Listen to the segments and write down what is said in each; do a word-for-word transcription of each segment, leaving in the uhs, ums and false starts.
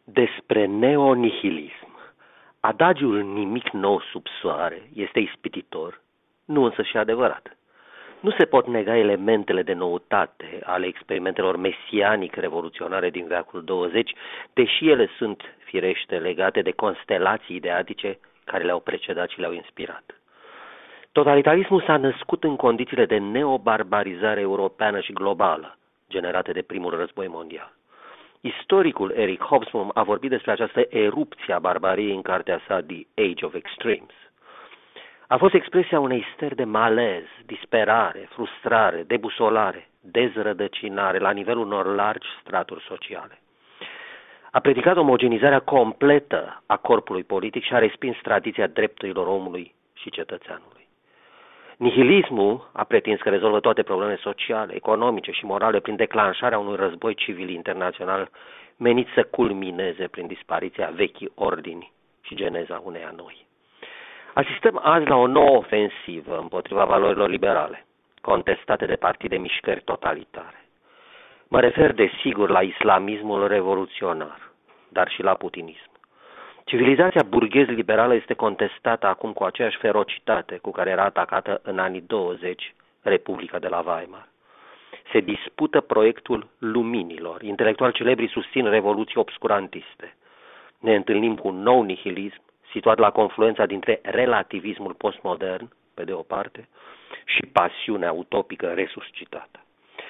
Despre neonihilism. Adagiul nimic nou sub soare este ispititor, nu însă și adevărat. Nu se pot nega elementele de noutate ale experimentelor mesianic-revoluționare din veacul douăzeci, deși ele sunt, firește, legate de constelații ideatice care le-au precedat și le-au inspirat. Totalitarismul s-a născut în condițiile de neobarbarizare europeană și globală, generate de primul război mondial. Istoricul Eric Hobsbawm a vorbit despre această erupție a barbariei în cartea sa The Age of Extremes. A fost expresia unei stări de malez, disperare, frustrare, debusolare, dezrădăcinare la nivelul unor largi straturi sociale. A predicat omogenizarea completă a corpului politic și a respins tradiția drepturilor omului și cetățeanului. Nihilismul a pretins că rezolvă toate problemele sociale, economice și morale prin declanșarea unui război civil internațional menit să culmineze prin dispariția vechii ordini și geneza uneia noi. Asistăm azi la o nouă ofensivă împotriva valorilor liberale, contestate de partide mișcări totalitare. Mă refer desigur la islamismul revoluționar, dar și la putinism. Civilizația burghez-liberală este contestată acum cu aceeași ferocitate cu care era atacată în anii douăzeci Republica de la Weimar. Se dispută proiectul luminilor. Intelectuali celebri susțin revoluții obscurantiste. Ne întâlnim cu un nou nihilism situat la confluența dintre relativismul postmodern, pe de o parte, și pasiunea utopică resuscitată.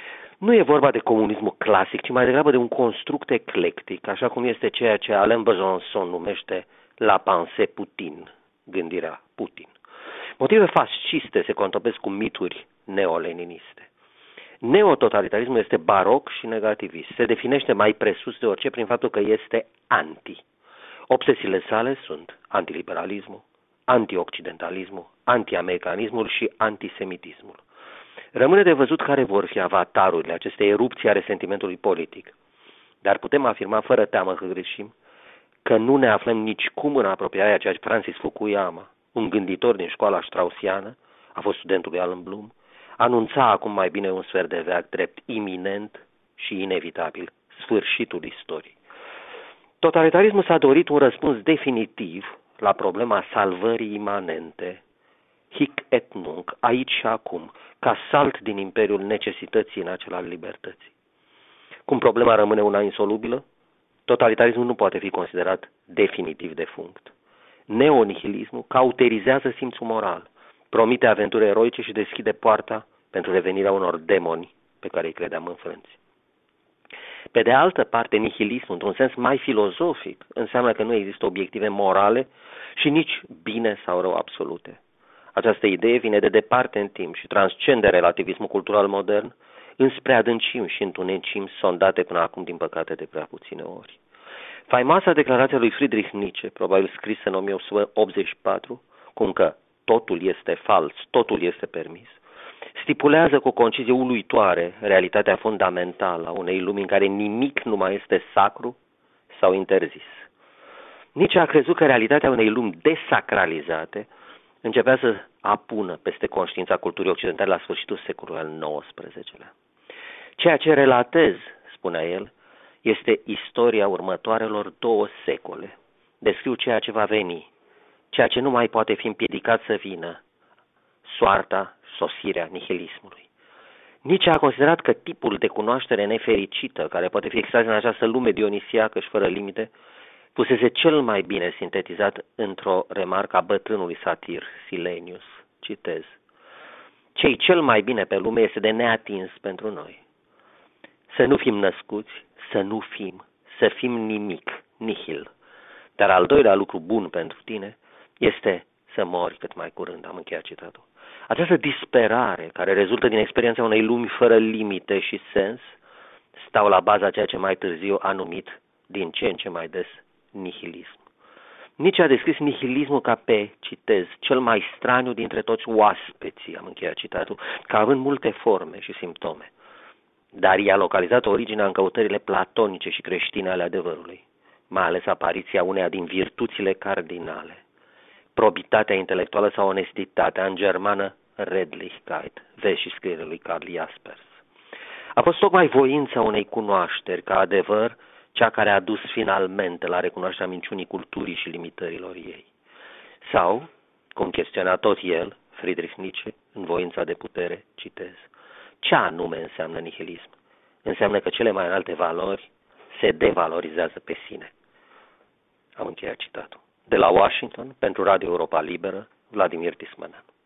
Nu e vorba de comunismul clasic, ci mai degrabă de un construct eclectic, așa cum este ceea ce Alain Besançon numește la pensée Putin, gândirea Putin. Motive fasciste se contopesc cu mituri neoleniniste. Neototalitarismul este baroc și negativist. Se definește mai presus de orice prin faptul că este anti. Obsesiile sale sunt antiliberalismul, antioccidentalismul, antiamericanismul și antisemitismul. Rămâne de văzut care vor fi avatarurile acestei erupții ale sentimentului politic. Dar putem afirma fără teamă că greșim că nu ne aflăm nicicum în apropierea ceea ce Francis Fukuyama, un gânditor din școala straussiană, a fost studentul lui Allan Bloom, anunța acum mai bine un sfert de veac drept iminent și inevitabil, sfârșitul istoriei. Totalitarismul s-a dorit un răspuns definitiv la problema salvării imanente, hic et nunc, aici și acum, ca salt din imperiul necesității în acela al libertății. Cum problema rămâne una insolubilă, totalitarismul nu poate fi considerat definitiv defunct. Neonihilismul cauterizează simțul moral, promite aventuri eroice și deschide poarta pentru revenirea unor demoni pe care îi credeam înfrânți. Pe de altă parte, nihilismul, într-un sens mai filozofic, înseamnă că nu există obiective morale și nici bine sau rău absolute. Această idee vine de departe în timp și transcende relativismul cultural modern înspre adâncimi și întunecimi sondate până acum, din păcate, de prea puține ori. Faimoasa declarația lui Friedrich Nietzsche, probabil scrisă în o mie opt sute optzeci și patru, cum că totul este fals, totul este permis, stipulează cu o concizie uluitoare realitatea fundamentală a unei lumi în care nimic nu mai este sacru sau interzis. Nietzsche a crezut că realitatea unei lumi desacralizate începea să apună peste conștiința culturii occidentale la sfârșitul secolului al nouăsprezecelea. Ceea ce relatez, spunea el, este istoria următoarelor două secole. Descriu ceea ce va veni, ceea ce nu mai poate fi împiedicat să vină, soarta, sosirea nihilismului. Nietzsche a considerat că tipul de cunoaștere nefericită care poate fi extras în această lume dionisiacă și fără limite pusese cel mai bine sintetizat într-o remarcă a bătrânului satir Silenius. Citez: ce-i cel mai bine pe lume este de neatins pentru noi. Să nu fim născuți, să nu fim, să fim nimic, nihil. Dar al doilea lucru bun pentru tine este să mori cât mai curând. Am încheiat citatul. Această disperare care rezultă din experiența unei lumi fără limite și sens stau la baza ceea ce mai târziu a numit din ce în ce mai des nihilism. Nietzsche a descris nihilismul ca pe, citez, cel mai straniu dintre toți oaspeții, am încheiat citatul, ca având multe forme și simptome. Dar i-a localizat originea în căutările platonice și creștine ale adevărului, mai ales apariția uneia din virtuțile cardinale, probitatea intelectuală sau onestitatea, în germană Redlichkeit, vezi și scrierea lui Karl Jaspers. A fost tocmai voința unei cunoașteri ca adevăr cea care a dus finalmente la recunoașterea minciunii culturii și limitărilor ei. Sau, cum chestiona tot el, Friedrich Nietzsche, în Voința de putere, citez, ce anume înseamnă nihilism? Înseamnă că cele mai înalte valori se devalorizează pe sine. Am încheiat citatul. De la Washington, pentru Radio Europa Liberă, Vladimir Tismanean.